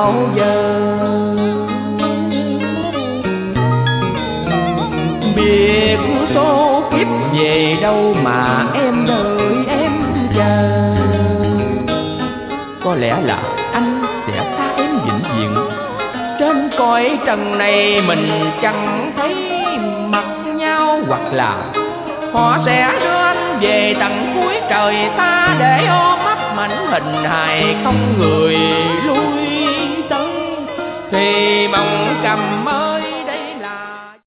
bao giờ. Biệt số kiếp về đâu mà em đợi em chờ. Có lẽ là anh sẽ xa em vĩnh viễn. Trên cõi trần này mình chẳng thấy mặt nhau, hoặc là họ sẽ đưa anh về tận cuối trời xa để ôm ấp mảnh hình hài không người lui tới. Thì mong cầm